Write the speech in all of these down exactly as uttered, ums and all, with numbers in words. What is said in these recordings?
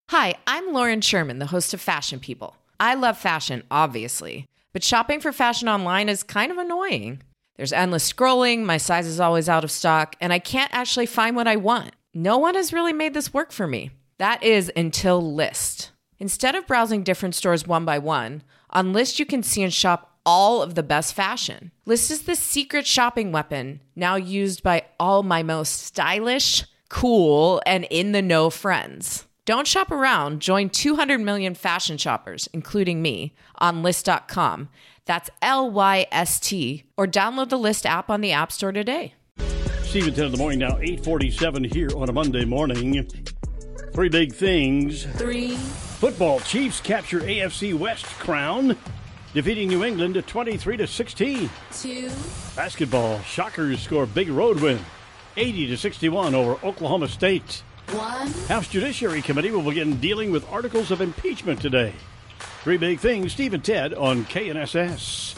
Hi, I'm Lauren Sherman, the host of Fashion People. I love fashion, obviously, but shopping for fashion online is kind of annoying. There's endless scrolling, my size is always out of stock, and I can't actually find what I want. No one has really made this work for me. That is until Lyst. Instead of browsing different stores one by one, on Lyst you can see and shop all of the best fashion. Lyst is the secret shopping weapon, now used by all my most stylish, cool, and in-the-know friends. Don't shop around. Join two hundred million fashion shoppers, including me, on Lyst dot com. That's L Y S T. Or download the Lyst app on the App Store today. Stephen, ten in the morning now, eight forty-seven here on a Monday morning. Three big things. Three. Football, Chiefs capture A F C West crown, defeating New England twenty-three to sixteen. Two. Basketball, Shockers score big road win, eighty to sixty-one over Oklahoma State. One. House Judiciary Committee will begin dealing with articles of impeachment today. Three big things, Steve and Ted on K N S S.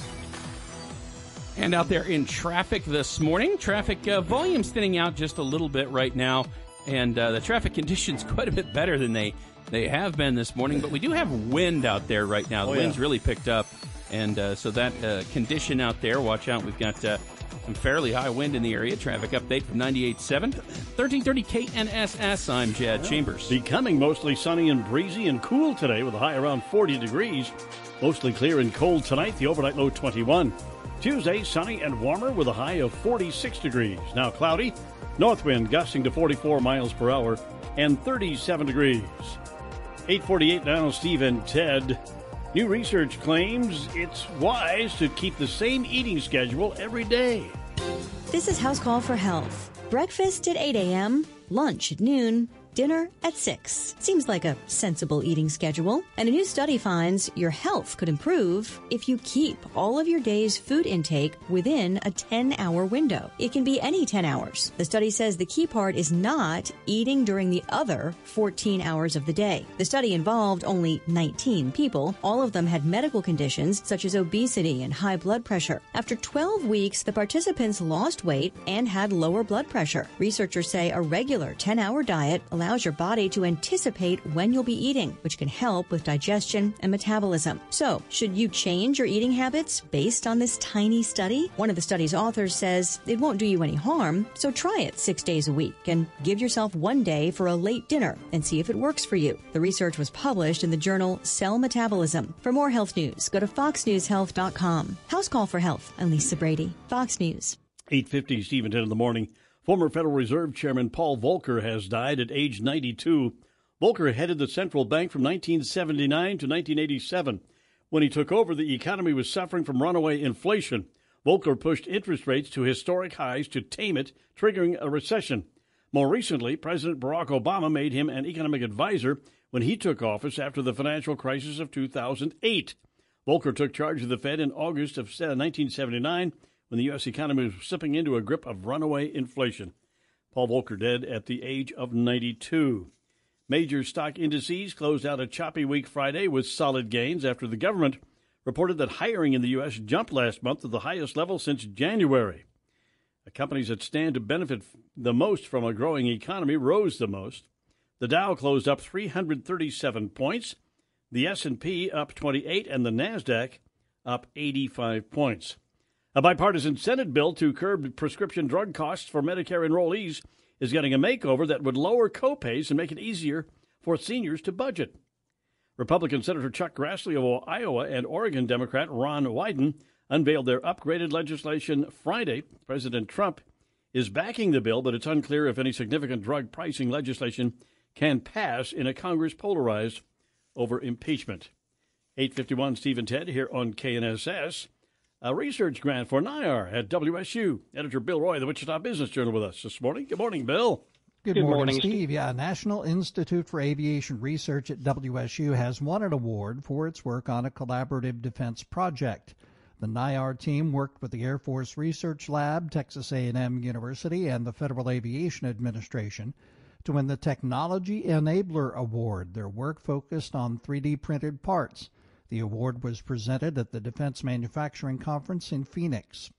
And out there in traffic this morning, traffic uh, volume's thinning out just a little bit right now, and uh, the traffic conditions quite a bit better than they, they have been this morning. But we do have wind out there right now. The oh, wind's yeah. really picked up, and uh, so that uh, condition out there, watch out. We've got uh, some fairly high wind in the area. Traffic update from ninety-eight point seven, thirteen thirty K N S S. I'm Jad Chambers. Becoming mostly sunny and breezy and cool today with a high around forty degrees. Mostly clear and cold tonight, the overnight low twenty-one. Tuesday, sunny and warmer with a high of forty-six degrees. Now cloudy, north wind gusting to forty-four miles per hour and thirty-seven degrees. eight forty-eight now, Steve and Ted. New research claims it's wise to keep the same eating schedule every day. This is House Call for Health. Breakfast at eight a.m., lunch at noon, dinner at six. Seems like a sensible eating schedule. And a new study finds your health could improve if you keep all of your day's food intake within a ten-hour window. It can be any ten hours. The study says the key part is not eating during the other fourteen hours of the day. The study involved only nineteen people. All of them had medical conditions such as obesity and high blood pressure. After twelve weeks, the participants lost weight and had lower blood pressure. Researchers say a regular ten-hour diet allows your body to anticipate when you'll be eating, which can help with digestion and metabolism. So, should you change your eating habits based on this tiny study? One of the study's authors says it won't do you any harm, so try it six days a week and give yourself one day for a late dinner and see if it works for you. The research was published in the journal Cell Metabolism. For more health news, go to fox news health dot com. House Call for Health. I'm Lisa Brady, Fox News. eight fifty, Stephen, ten in the morning. Former Federal Reserve Chairman Paul Volcker has died at age ninety-two. Volcker headed the central bank from nineteen seventy-nine to nineteen eighty-seven. When he took over, the economy was suffering from runaway inflation. Volcker pushed interest rates to historic highs to tame it, triggering a recession. More recently, President Barack Obama made him an economic advisor when he took office after the financial crisis of two thousand eight. Volcker took charge of the Fed in August of nineteen seventy-nine, when the U S economy was slipping into a grip of runaway inflation. Paul Volcker dead at the age of ninety-two. Major stock indices closed out a choppy week Friday with solid gains after the government reported that hiring in the U S jumped last month to the highest level since January. The companies that stand to benefit the most from a growing economy rose the most. The Dow closed up three hundred thirty-seven points, the S and P up twenty-eight, and the NASDAQ up eighty-five points. A bipartisan Senate bill to curb prescription drug costs for Medicare enrollees is getting a makeover that would lower copays and make it easier for seniors to budget. Republican Senator Chuck Grassley of Iowa and Oregon Democrat Ron Wyden unveiled their upgraded legislation Friday. President Trump is backing the bill, but it's unclear if any significant drug pricing legislation can pass in a Congress polarized over impeachment. eight fifty-one, Steve and Ted here on K N S S. A research grant for N I R at W S U. Editor Bill Roy, the Wichita Business Journal, with us this morning. Good morning, Bill. Good, Good morning, morning, Steve. Yeah, National Institute for Aviation Research at W S U has won an award for its work on a collaborative defense project. The N I R team worked with the Air Force Research Lab, Texas A and M University, and the Federal Aviation Administration to win the Technology Enabler Award. Their work focused on three D printed parts. The award was presented at the Defense Manufacturing Conference in Phoenix.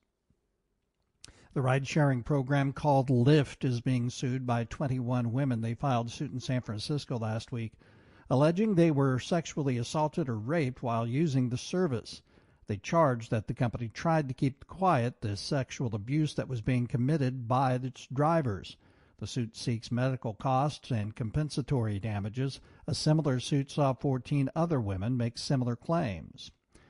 The ride-sharing program called Lyft is being sued by twenty-one women. They filed suit in San Francisco last week, alleging they were sexually assaulted or raped while using the service. They charged that the company tried to keep quiet the sexual abuse that was being committed by its drivers. The suit seeks medical costs and compensatory damages. A similar suit saw fourteen other women make similar claims.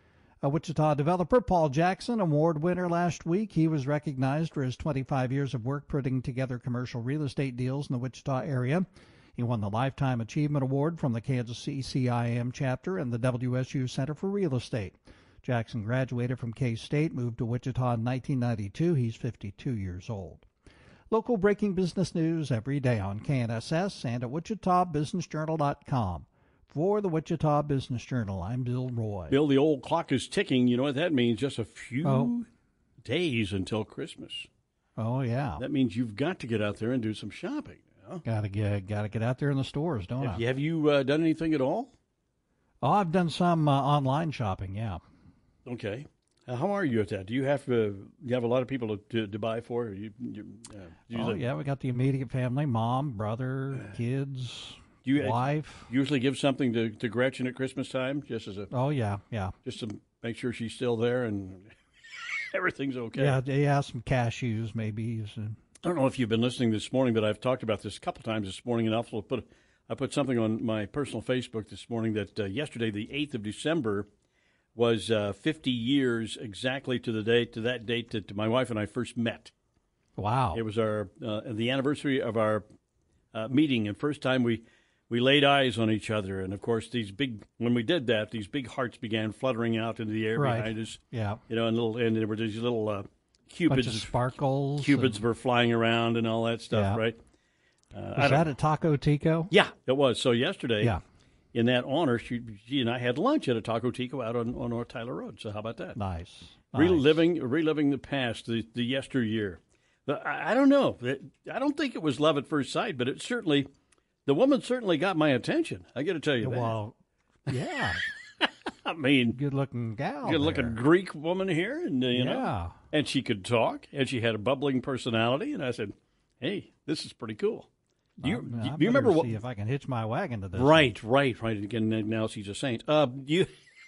A Wichita developer, Paul Jackson, award winner last week. He was recognized for his twenty-five years of work putting together commercial real estate deals in the Wichita area. He won the Lifetime Achievement Award from the Kansas C C I M chapter and the W S U Center for Real Estate. Jackson graduated from K-State, moved to Wichita in nineteen ninety-two. He's fifty-two years old. Local breaking business news every day on K N S S and at wichita business journal dot com. For the Wichita Business Journal, I'm Bill Roy. Bill, the old clock is ticking. You know what that means? Just a few Oh. days until Christmas. Oh, yeah. That means you've got to get out there and do some shopping. You know? Gotta get, gotta get out there in the stores, don't Have I? you, have you uh, done anything at all? Oh, I've done some uh, online shopping, yeah. Okay. Uh, how are you at that? Do you have uh, you have a lot of people to, to, to buy for? You, you, uh, do you Oh, yeah, we got the immediate family, mom, brother, kids, do you, wife. usually give something to, to Gretchen at Christmas time, just as a Oh, yeah, yeah. just to make sure she's still there and everything's okay. Yeah, yeah, some cashews maybe. So. I don't know if you've been listening this morning, but I've talked about this a couple times this morning, and I also put I put something on my personal Facebook this morning that uh, yesterday, the eighth of December, was uh, fifty years exactly to the date to that date that my wife and I first met. Wow. It was our uh, the anniversary of our uh, meeting, and first time we. We laid eyes on each other, and of course, these big. When we did that, these big hearts began fluttering out into the air Right. behind us. Yeah. You know, and little, and there were these little uh, cupids. Bunch of sparkles. Cupids and- were flying around and all that stuff, Yeah. right? Uh, I Was don't- that at Taco Tico? yeah, it was. So yesterday, Yeah. in that honor, she, she and I had lunch at a Taco Tico out on, on North Tyler Road. So how about that? Nice. nice. Reliving, reliving the past, the, the yesteryear. But I, I don't know. I don't think it was love at first sight, but it certainly. The woman certainly got my attention. I got to tell you that. Well, yeah. I mean, Good-looking gal. good-looking there. Greek woman here, and uh, you Yeah. know, and she could talk, and she had a bubbling personality. And I said, "Hey, this is pretty cool." Do you, I- do I you better remember what? See if I can hitch my wagon to this. Right, right, right. Again, now she's a saint. Uh, you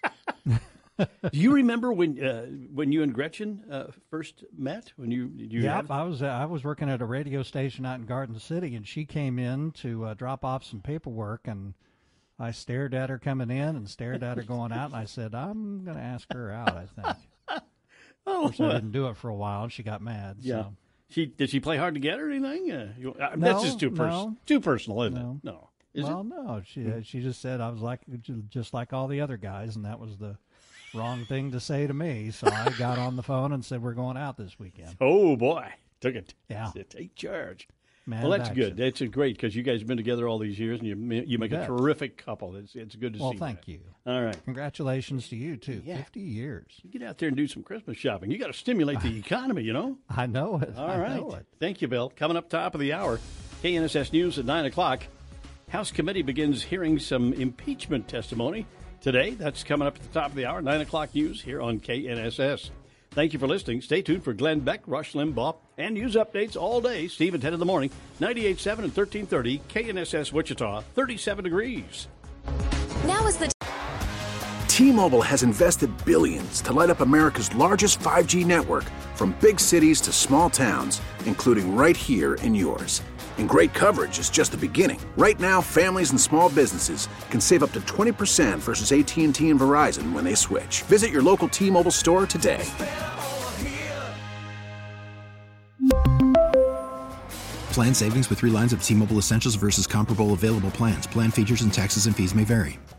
do you remember when uh, when you and Gretchen uh, first met? When you you Yep, had- I was uh, I was working at a radio station out in Garden City, and she came in to uh, drop off some paperwork, and I stared at her coming in and stared at her going out, and I said, "I'm going to ask her out." I think. oh, Of course, I didn't do it for a while, and she got mad. yeah. So. She did she play hard to get or anything? Uh, you, uh, No, that's just too personal. no. Too personal, isn't No. it? No. Is well, it? no, she uh, she just said I was like just like all the other guys, and that was the wrong thing to say to me. So I got on the phone and said, "We're going out this weekend." Oh boy, took it. Yeah. Take charge. Man well, of that's action. good. That's a great because you guys have been together all these years, and you ma- you make You a bet. terrific couple. It's it's good to Well, see. thank that. you. All right, Congratulations to you too. Yeah. Fifty years. get out there and do some Christmas shopping. You got to stimulate the economy, you know. I know it. All I right. know it. Thank you, Bill. Coming up top of the hour, K N S S News at nine o'clock. House committee begins hearing some impeachment testimony today. That's coming up at the top of the hour, nine o'clock news here on K N S S. Thank you for listening. Stay tuned for Glenn Beck, Rush Limbaugh, and news updates all day. Steve at ten in the morning, ninety-eight point seven and thirteen thirty, K N S S Wichita, thirty-seven degrees. Now is the T-Mobile has invested billions to light up America's largest five G network, from big cities to small towns, including right here in yours. And great coverage is just the beginning. Right now, families and small businesses can save up to twenty percent versus A T and T and Verizon when they switch. Visit your local T-Mobile store today. Plan savings with three lines of T-Mobile Essentials versus comparable available plans. Plan features and taxes and fees may vary.